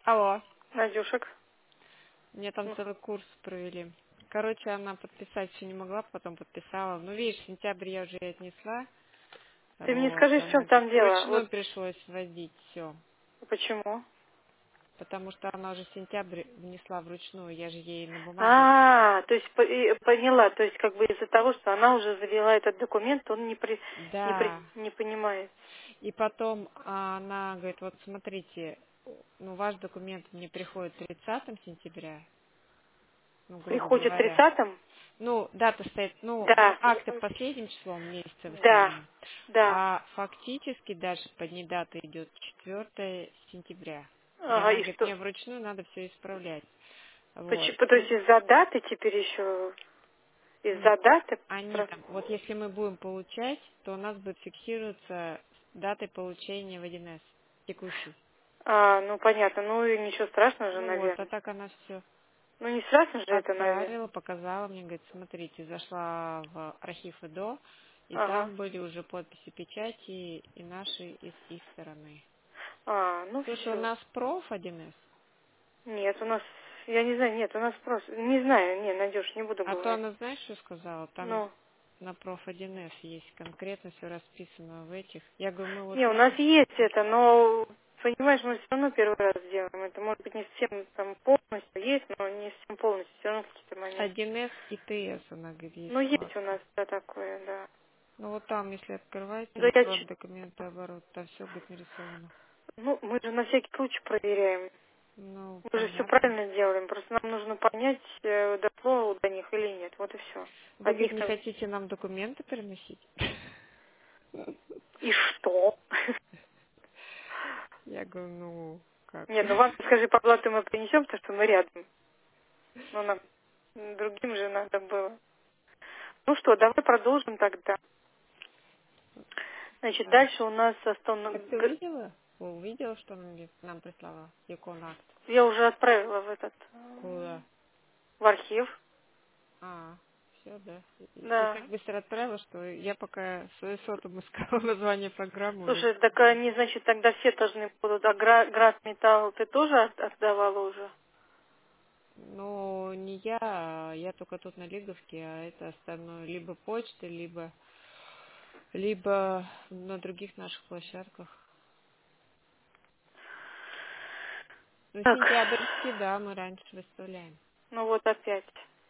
Алло. Надюшек. Мне там целый курс провели. Короче, она подписать все не могла, потом подписала. Ну, видишь, в сентябре я уже отнесла. Ты мне Вот, скажи, в чем она там дело? вручную Вот пришлось вводить все. почему? Потому что она уже в сентябре внесла вручную, я же ей на бумаге. То есть поняла, то есть как бы из-за того, что она уже завела этот документ, он Да. не понимает. И потом она говорит, вот смотрите, ну, ваш документ мне приходит 30 сентября, ну, грубо Приходит говоря. 30-м? Ну, дата стоит, ну, Да, акты последним числом месяца в да, основном, да. а фактически даже под ней дата идет 4 сентября. И Ага, она и говорит, что? мне вручную надо все исправлять. Вот. То есть из-за даты теперь еще, Нет, из-за даты? они там, вот если мы будем получать, то у нас будет фиксироваться датой получения в 1С, текущий. Ну понятно, ну и ничего страшного же, Ну вот, а наверное. так она все Ну не страшно же это, наверное. отправила, показала мне, говорит, смотрите, зашла в архив ИДО, и Ага. там были уже подписи печати и наши, и с их стороны. Ну Слушай, у все. нас проф 1С, Нет, у нас, я не знаю, нет, у нас просто, не знаю, не, Надюш, не буду а то говорить. она, знаешь, что сказала? Там Ну, на проф 1С есть конкретно все расписано в этих. Я говорю, мы вот не, у нас можем есть это, но, понимаешь, мы все равно первый раз делаем. Это может быть не всем там полностью есть, но не всем полностью, все равно какие-то моменты. 1С и ТС, она говорит, есть Ну, есть у вкладка. нас, да, такое, да. Ну вот там, если открывать Да я, электронный документооборот, там все будет нарисовано. ну, мы же на всякий случай проверяем. Ну, Мы же все понятно. правильно делаем, просто нам нужно понять, дошло до них или нет, вот и все. Вы, От говорит, них не там, хотите нам документы приносить? и что? Я говорю, ну, как? Нет, ну вам, скажи, по блату мы принесем, потому что мы рядом. Ну, нам другим же надо было. Ну что, давай продолжим тогда. Значит, Да. дальше у нас А ты увидела? Увидела, что она мне нам прислала? Иконакт. я уже отправила в этот, Куда? в архив. А, все, да. И Да. так быстро отправила, что я пока свою сотом искала название программы уже. Слушай, так они, значит, тогда все должны будут. А Град Металл ты тоже отдавала уже? Ну, не я, я только тут на Лиговке, а это остальное либо почта, либо на других наших площадках. Ну, Так, сентябрьский, да, мы раньше выставляем. ну вот опять.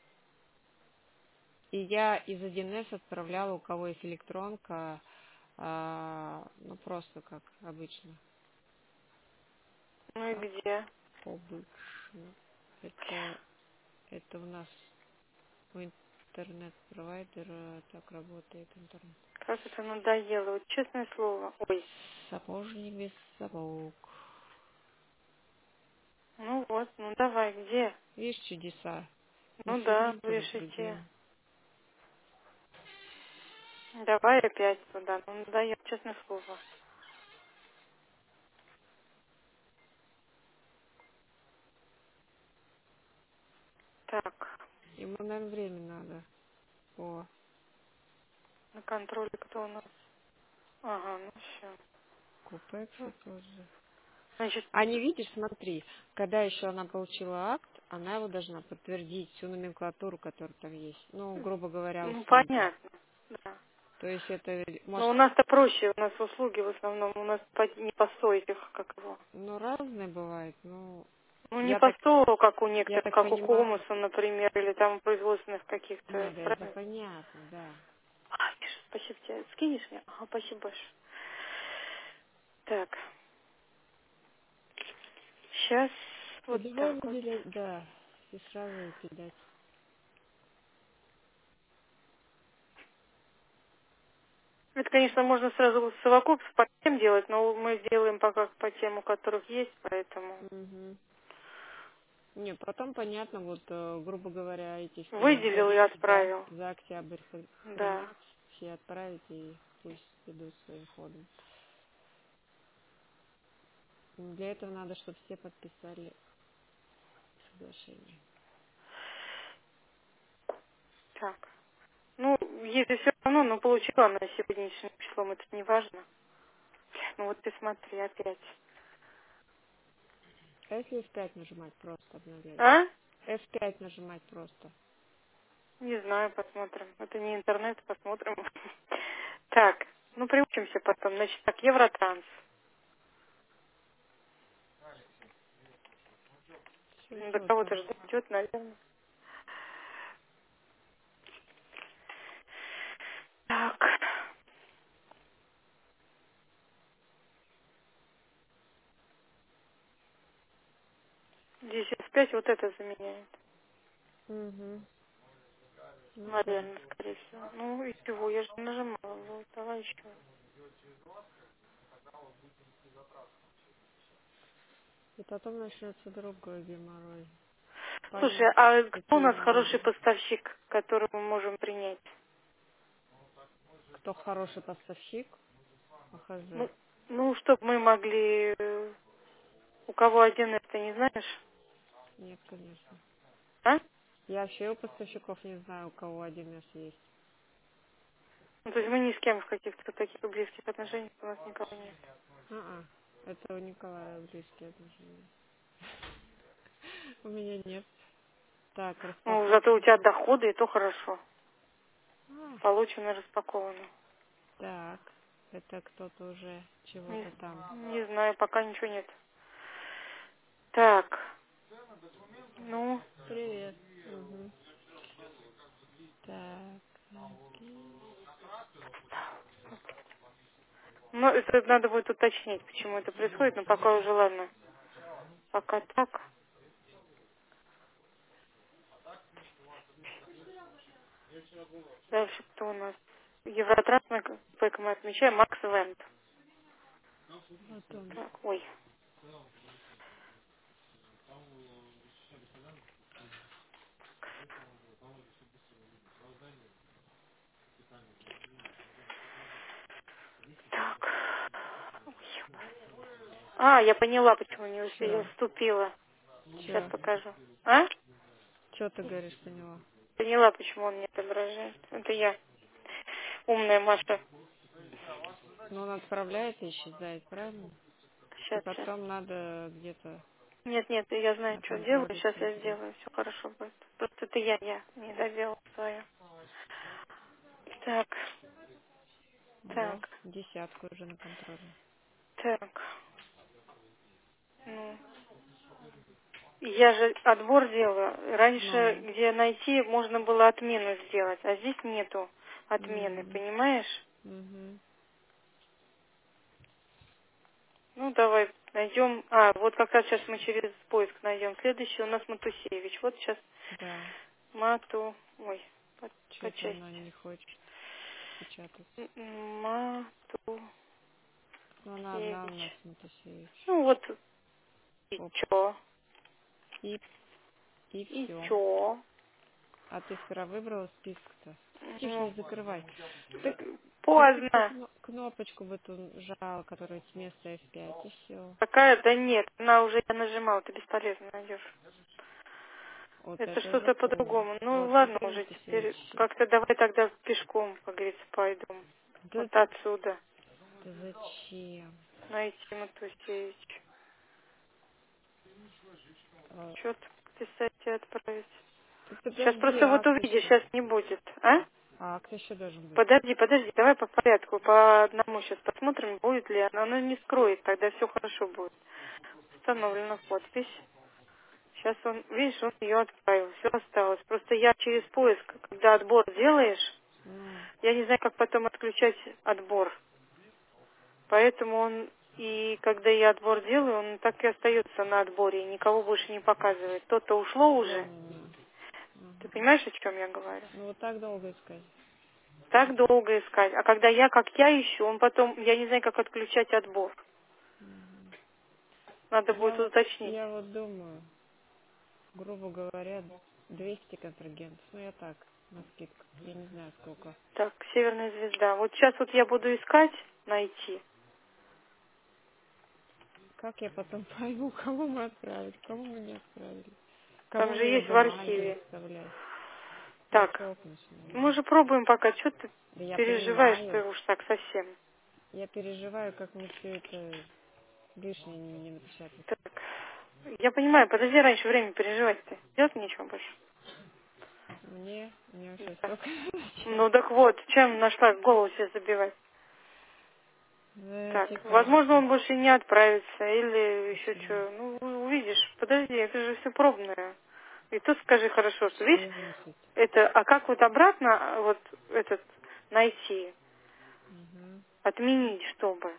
И я из 1С отправляла, у кого есть электронка, ну, просто как обычно. Ну и Как где? обычно. Это у нас у интернет-провайдера так работает интернет. Как это надоело, вот честное слово. Ой, Сапожник без сапог. ну вот, ну давай, где? Видишь чудеса? Мы Ну с да, одним, то с решите. другим. Давай опять туда, ну надоело, честное слово. Так, Ему, наверное, время надо. О, на контроле кто у нас? Ага, ну все. Купекса тоже. Значит, А не видишь, смотри, когда еще она получила акт, она его должна подтвердить, всю номенклатуру, которая там есть. Ну, грубо говоря, ну услуги. понятно, да. То есть это, Но может, у нас-то проще, у нас услуги в основном, у нас не по 100 этих, как его. ну, разное бывает. Ну, Ну не я по так, 100, как у я некоторых, так как у понимаю, Комуса, например, или там у производственных каких-то, нет, это правильно? понятно, да. Миша, спасибо тебе. Скинешь мне? Ага, спасибо большое. Так, сейчас И вот давай так вот. выделять, да, и сразу и кидать. Это, конечно, можно сразу совокупность по тем делать, но мы сделаем пока по тем, у которых есть, поэтому... Угу. Не, потом понятно, вот, грубо говоря, эти все Выделил и отправил. за октябрь Да. принять, все отправить и пусть идут своим ходом. Для этого надо, чтобы все подписали соглашение. Так. Ну, если все равно, но получила она сегодняшним числом, это не важно. Ну вот ты смотри, опять. А если F5 нажимать просто обновлять? А? F5 нажимать просто. Не знаю, посмотрим. Это не интернет, посмотрим. Так, ну приучимся потом. Значит, так, Евротранс. Все Ну, до идет кого-то там. же дойдет, наверное. Так. Здесь S5 вот это заменяет. Угу. Ну да. Наверное, скорее всего. Ну и чего, я же нажимала. Вот, давай еще. И потом начнется другой геморрой. Слушай, Понять, а кто у какие нас надо хороший будет. поставщик, которого мы можем принять? Кто хороший поставщик? АХЗ. Ну, ну чтобы мы могли... У кого один это не знаешь? Нет, конечно. А? Я вообще у поставщиков не знаю, у кого 1С есть. Ну, то есть мы ни с кем в каких-то таких близких отношениях у нас никого нет. А-а. Это у Николая близкие отношения. У меня нет. Так, Ну, зато у распаковка. тебя доходы, и то хорошо. А, Получено, распаковано. так. Это кто-то уже Не, чего-то там. не знаю, пока ничего нет. Так, ну, Привет. Угу. Так. Окей. ну, это надо будет уточнить, почему это происходит, но пока уже ладно. Пока так. Дальше кто у нас? Евротранс, мы отмечаем, Макс Вент. Потом. Так, ой. Так. А, я поняла, почему не успела. Я Чё? вступила. Сейчас Чё? покажу. А? Чё ты говоришь, поняла? Поняла, почему он не отображает. Это я. Умная Маша. Ну, он отправляет и исчезает, правильно? И Сейчас, сейчас. потом надо где-то Нет, нет, я знаю, на что делаю. контроле Сейчас я смотреть. сделаю. Все хорошо будет. Просто это я не доделала свое. Так, О, так, десятку уже на контроле. так. Ну, я же отбор делаю. Раньше, Ну. где найти, можно было отмену сделать, а здесь нету отмены, Угу. понимаешь? Угу. Ну, давай найдем. А, вот как раз сейчас мы через поиск найдем. Следующий у нас Матусевич. Вот сейчас Да. Ой, по Что-то она части. не хочет печатать. Матусевич. Ну, она одна у нас, Матусевич. Ну, вот и Оп. чё? И, и И все. чё? А ты вчера выбрала список-то? Тише, Ну, не закрывай. так Ты поздно. кнопочку бы эту жала, которая с места F5, и все. Какая? Да нет, она уже я нажимала, ты бесполезно найдешь. Вот Это это уже что-то поздно. по-другому. Ну, Вот, ладно смотри, уже, Матусевич теперь ищи. как-то давай тогда пешком, как говорится, пойду. Да, Вот отсюда. да зачем? Найти Матусевич. А, Что-то писать и отправить. ты Сейчас подожди, просто вот акт увидишь, еще. сейчас не будет. А? Акт еще должен быть. Подожди, давай по порядку, по одному сейчас посмотрим, будет ли она. Она не скроет, тогда все хорошо будет. Установлена подпись. Сейчас он, видишь, он ее отправил, все осталось. Просто я через поиск, когда отбор делаешь, Ну, я не знаю, как потом отключать отбор. Поэтому он, и когда я отбор делаю, он так и остается на отборе, и никого больше не показывает. То-то ушло вон уже. она. Ты Ага. понимаешь, о чем я говорю? Ну, вот так долго искать. Так долго искать. А когда как я ищу, он потом, я не знаю, как отключать отбор. Мгм. Надо будет Я, уточнить. я вот думаю, грубо говоря, 200 контрагентов. Ну, я так, на скидку. Я не знаю, сколько. Так, Северная звезда. Вот сейчас вот я буду искать, найти. Как я потом пойму, кому мы отправили, кому мы не отправили? Там Кому же мне есть в бумаги архиве. выставлять? Я Так, чокнусь, мы наверное. же пробуем пока. Что ты Да я переживаешь-то понимаю. уж так совсем? Я переживаю, как мне все это лишнее не напечатать. Так, Я понимаю, подожди раньше времени переживать-то. Делать нечего больше. Мне вообще Да. столько. Ну так вот, чем нашла голову себе забивать? Да, Так, тебе возможно, кажется. он больше не отправится, или еще Почему? что. Ну, увидишь. Подожди, это же все пробное. И тут скажи хорошо, что Что видишь, значит? это, а как вот обратно вот этот найти, Угу. отменить, чтобы?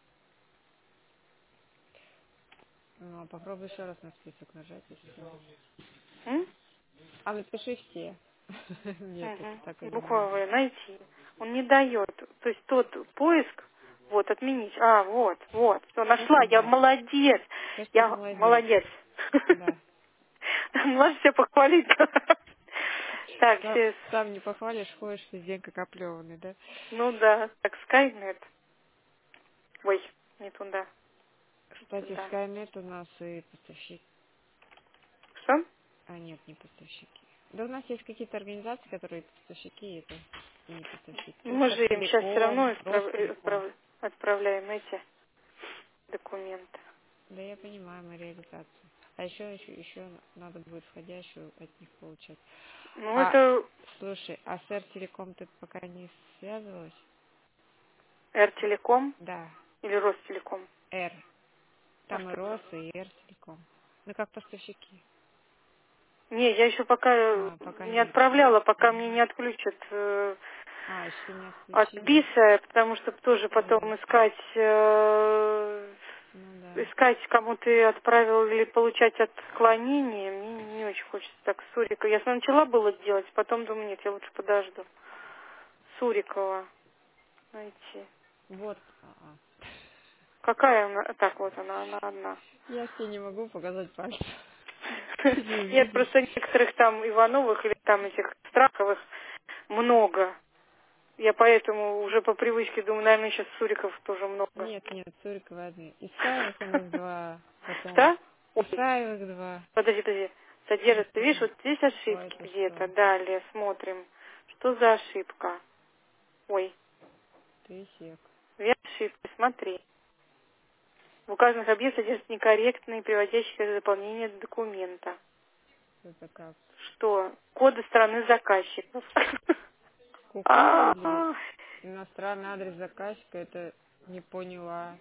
Ну, а попробуй еще раз на список нажать, если ты можешь. М? А напиши все. Нет, это Угу. так они не Буква могут. В, найти. Он не дает. То есть тот поиск, вот, отменить. А, вот, вот. Все, Кто нашла, я сказал? молодец. Кто ж так Я молодец? молодец. Да. Можешь себя похвалить. Так, Сам, сейчас. сам не похвалишь, ходишь весь день как оплеванный, да? Ну да. Так, Skynet. Ой, не туда. Не Кстати, туда. Skynet у нас и поставщик. Что? А нет, не поставщики. Да у нас есть какие-то организации, которые поставщики, и это не поставщики. Ну, Ну, мы же им сейчас все Сертелеком, равно Ростелеком. отправляем эти документы. Да я понимаю, мы реализацию. А еще надо будет входящую от них получать. Ну, А, это слушай, а с Ростелеком ты пока не связывалась? Р-телеком Да, или Ростелеком. Р. А Там и что Рос, такое? и Ростелеком. Ну, как поставщики. Не, я еще пока А, пока не не... отправляла, пока мне не Мгм. отключат А, еще не от отключили. БИСа, потому что тоже потом Ясно. искать, Ну да. искать, кому ты отправил или получать отклонение. Мне не очень хочется так Сурика. Я начала было делать, потом думаю, нет, я лучше подожду. Сурикова найти. Вот. Какая она? Так, вот она одна. Я тебе не могу показать пальцем. Ты не Нет, увидишь. просто некоторых там Ивановых или там этих Страховых много. Я поэтому уже по привычке думаю, наверное, сейчас Суриков тоже много. Нет, Цурикова одни. Исаевых у нас два. Потом Что? Ой, Исаевых два. подожди. Содержится. Видишь, вот здесь А ошибки это где-то. что? Далее смотрим. Что за ошибка? Ой, Ты сек. две ошибки. Смотри. В указанных объектах содержатся некорректные, приводящие к заполнению документа. Это как? Что? Коды страны заказчиков. Куку или А, иностранный адрес заказчика? Это не поняла.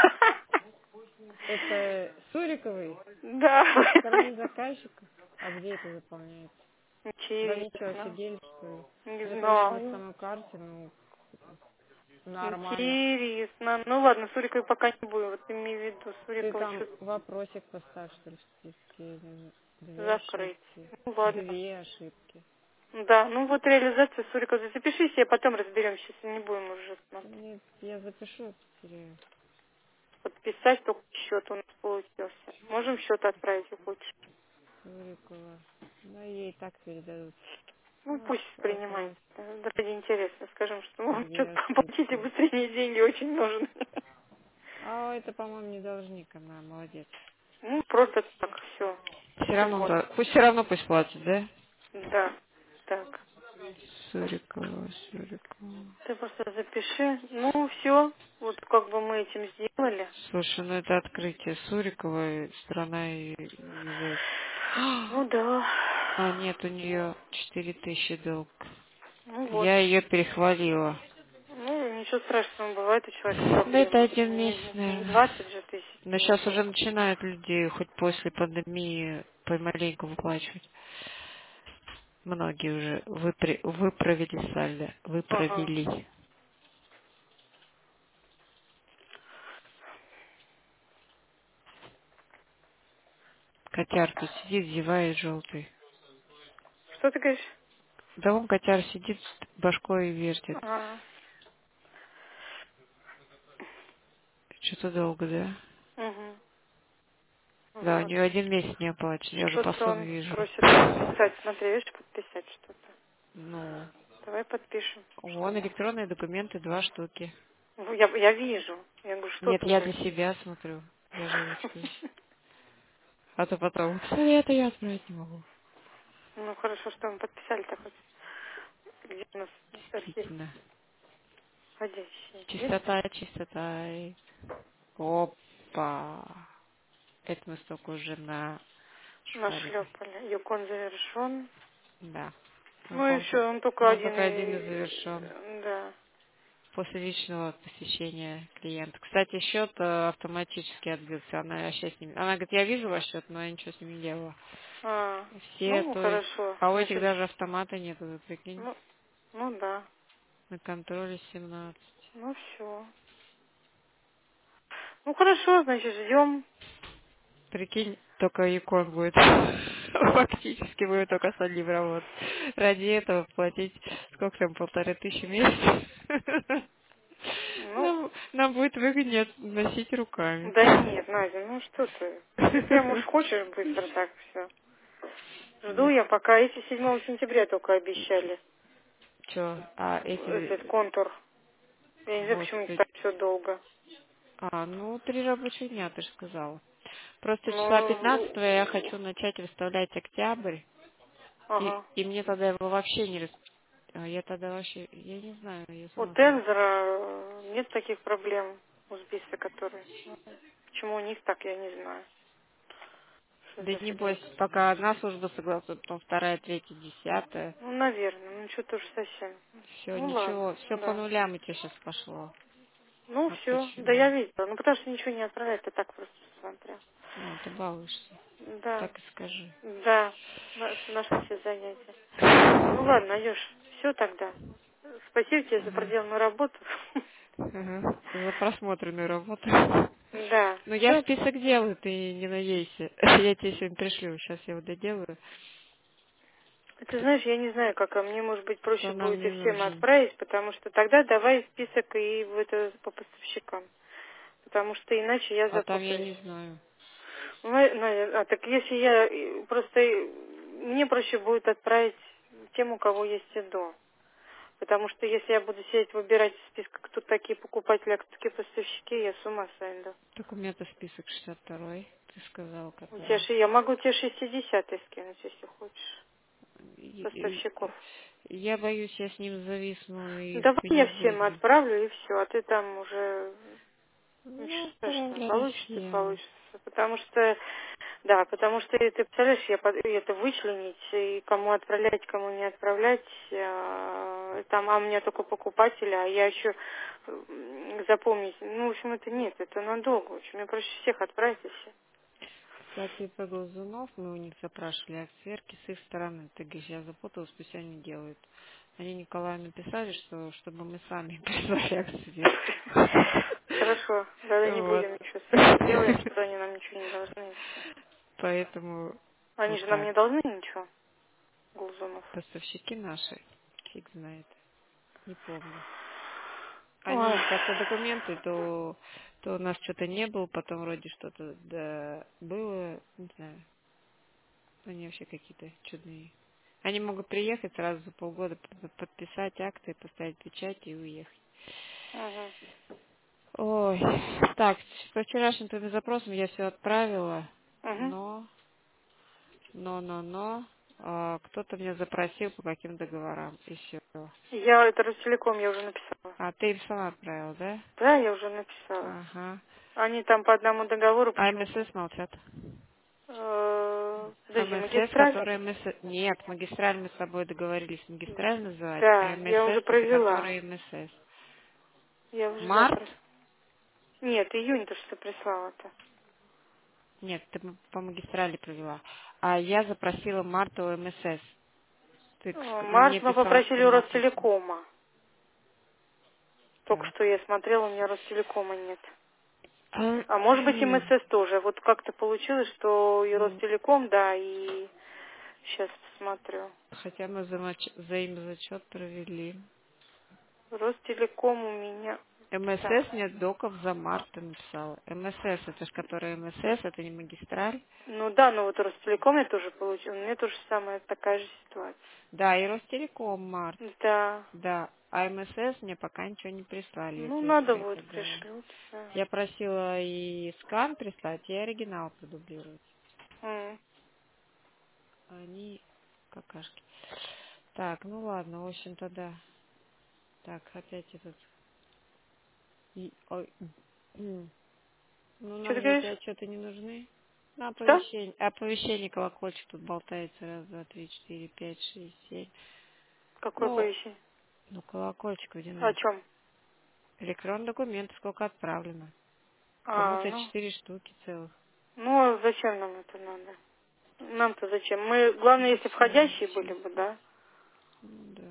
Это Суриковый? да. Стороны заказчика? А где это заполняется? Да ничего, Интересно. офигели, что ли? Не Запишем на знаю. самой карте, ну, нормально. Интересно. Ну ладно, Суриковой пока не будем. Вот имей в виду, Ты Суриковой там что вопросик поставь, что ли, в списке. Две закрыть. ошибки. Ну ладно. Две ошибки. Да, ну вот реализация Суриковой. Запиши себе, потом разберемся, если не будем уже смотреть. Нет, я запишу, потеряю. Подписать только счет у нас получился. Можем счет отправить, если хочешь. Сурикова. Да, ей так передадут. Ну Ну, пусть принимает. отправь Ради интереса. Скажем, что ну, две что-то платите ошибки. быстрее, деньги очень нужны. А это, по-моему, не должник, она молодец. Ну, просто так, все. Все равно, Симон. пусть все равно пусть платит, да? Да. Так. Сурикова, Сурикова. Ты просто запиши. Ну, все. Вот как бы мы этим сделали. Слушай, ну это открытие Суриковой, страна и зайц. Ну да. А нет, у нее 4000 долг. Ну вот. Я ее перехвалила. Ну, ничего страшного, бывает у человека Да это проблемы. один месяц, Не наверное. 20 же тысяч Но сейчас денег. уже начинают люди хоть после пандемии помаленьку выплачивать. Многие уже выправили сальдо. Ага. Выправили. Котяр тут сидит, зевает желтый. Что ты говоришь? Да он котяр сидит, башкой вертит. А, Что-то долго, да? угу. Да, у Вот. нее один месяц не оплачен. Я уже по Что-то сон он вижу. просит подписать. Смотри, видишь, подписать что-то. Ну, Давай подпишем. Что вон там? электронные документы, 2 штуки. Ну, я вижу. Я говорю, что Нет, ты я для уже? себя смотрю. Даже учусь. А то потом, это я отправить не могу. Ну, хорошо, что мы подписали так вот. Где у нас архив Действительно. входящий? Есть? Чистота, чистота. Опа. Это мы столько уже на шпарили. Нашлепали. Юкон завершен. Да. Ну Ну, еще он только он один только один и и... завершен. Да. После личного посещения клиента. Кстати, счет автоматически отбился. Она сейчас с ним. Она говорит, я вижу ваш счет, но я ничего с ним не делала. Все, Ну, то есть. хорошо. А у этих Значит, даже автомата нету, вы прикинь. ну да. На контроле 17. Ну все. Ну хорошо, значит, ждем. Прикинь, только икон будет. Фактически будет только с одним работать. Ради этого платить сколько там, 1500 в месяц. Ну, Нам будет выгоднее носить руками. да нет, Надя, ну что ты? Ты прям уж хочешь быстро так все. Жду Нет, я, пока эти 7 сентября только обещали. чё, а Этот эти, контур. Я не знаю, почему их господи, так все долго. ну, 3 рабочих дня, ты же сказала. Просто числа Ну, 15 я хочу начать выставлять октябрь, ага. и мне тогда его вообще не я тогда вообще, я не знаю, я У сама тогда. Тензора нет таких проблем у Сбиса, которые... Почему у них так, я не знаю. Что Да за небось, фигня? пока одна служба согласует, потом вторая, третья, десятая. Ну, наверное, ну что-то уж совсем. Все, Ну ладно, ничего, все по да. нулям у тебя сейчас пошло. Ну Вот все, да почему. я видела. Ну потому что ничего не отправляет, ты так просто смотрел. Ну, ты балуешься. Да, Так и скажи. да, нашла себе занятие. Ну ладно, Надюш, все тогда. Спасибо тебе за Ага. проделанную работу. Ага. За просмотренную работу. Да, Ну, я все. список делаю, ты не надейся. Я тебе сегодня пришлю, сейчас я его доделаю. Ты знаешь, я не знаю, как, а мне, может быть, проще Кто нам будет и не всем нужен. отправить, потому что тогда давай список и в это по поставщикам, потому что иначе я А там я не запутаюсь. знаю. Ну, так если я просто мне проще будет отправить тем, у кого есть ИДО. Потому что если я буду сидеть выбирать из списка, кто такие покупатели, а кто такие поставщики, я с ума сойду. Так у меня-то список 62-й. Ты сказал, У тебя который. я могу тебе 60-й скинуть, если хочешь, И- поставщиков. Я боюсь, я с ним зависну и в Давай я всем понедельник. отправлю и все, а ты там уже Ну, ничего страшного, отправляй получится, всем. получится. Потому что, да, потому что ты представляешь, это вычленить, и кому отправлять, кому не отправлять, там, а у меня только покупатели, а я еще запомнить, ну, в общем, это нет, это надолго очень, мне проще всех отправить и все. Кстати, про глазунов мы у них запрашивали отсверки с их стороны. Ты говоришь, я запуталась, пусть они делают. Они Николаю написали, что чтобы мы сами прислали отсверки. Хорошо, тогда не Вот. будем ничего с ними делать, что они нам ничего не должны, и все. Поэтому Они вот же нам так. не должны ничего, Глазунов. Поставщики наши, фиг знает, не помню. Ой. Они как-то документы, то у нас что-то не было, потом вроде что-то да, было, не знаю. Они вообще какие-то чудные. Они могут приехать сразу за полгода, подписать акты, поставить печать и уехать. Угу. Ой, так, по вчерашним твоим запросам я все отправила, Угу. но, кто-то меня запросил по каким договорам, и все. Я это Ростелеком я уже написала. А ты им сама отправила, да? Да, я уже написала. Ага. Они там по одному договору А почему-то. МСС молчат. Подожди, МСС, магистраль? который Нет, магистраль мы с тобой договорились магистраль называть, Да, а я уже МСС это провела. который МСС. Я уже Март? завтра. Нет, июнь то, что прислала-то. Нет, ты по магистрали провела. А я запросила марта у МСС. Ты мне Март мы писала, что попросили у написано. Ростелекома. Только Так. что я смотрела, у меня Ростелекома нет. А может быть МСС тоже. Вот как-то получилось, что и Ростелеком, да, и... Сейчас посмотрю. Хотя мы взаимозачет провели. Ростелеком у меня... Так. МСС нет доков за март ты написала. МСС, это ж который МСС, это не магистраль. Ну да, но вот Ростелеком я тоже получила. У меня тоже самая такая же ситуация. Да, и Ростелеком март. Да. Да. А МСС мне пока ничего не прислали, Ну, если я надо тебе будет, это говорю. пришлют. Да. Я просила и скан прислать, и оригинал продублировать. М. Они какашки. Так, ну ладно, в общем-то, да. Так, опять этот... Ой, ну, Что ты нам же эти говоришь? отчеты не нужны. Ну, Что? оповещение колокольчик тут болтается. Раз, два, три, четыре, пять, шесть, семь. Какое Ну, оповещение? ну колокольчик где О нас. чем? Электронный документ, сколько отправлено. А, Кому-то 4 штуки целых. а зачем нам это надо? Нам-то зачем? Мы, главное, если входящие были Сейчас. бы, да? Ну, да.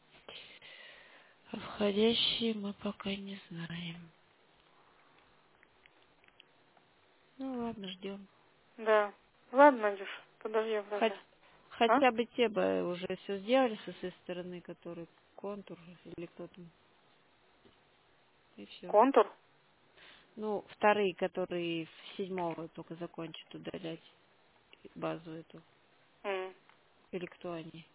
А входящие мы пока не знаем. Ну ладно, ждем. Да. Ладно, Надюш, подождем тогда. А? Хотя бы те бы уже все сделали со своей стороны, который контур или кто там. И все. Контур? Ну, вторые, которые в 7-го только закончат удалять базу эту. М. Или кто они?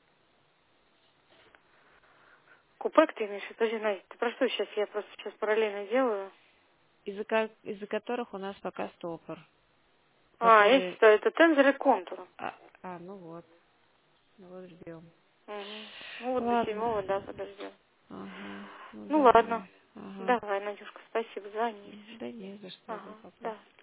Купек ты имеешь? Подожди, Надя, ты про что сейчас? Я просто сейчас параллельно делаю. Из-за которых у нас пока стопор. А, Которые... эти-то, это тензор и контур. Ну вот. Ну вот ждем. Угу. Ну вот до Ладно. 7-го, да, подождем. Ага. Ну Ну ладно. давай. Ага. Давай, Надюшка, спасибо, звони. Да не за что. Ага, Да, папа. да.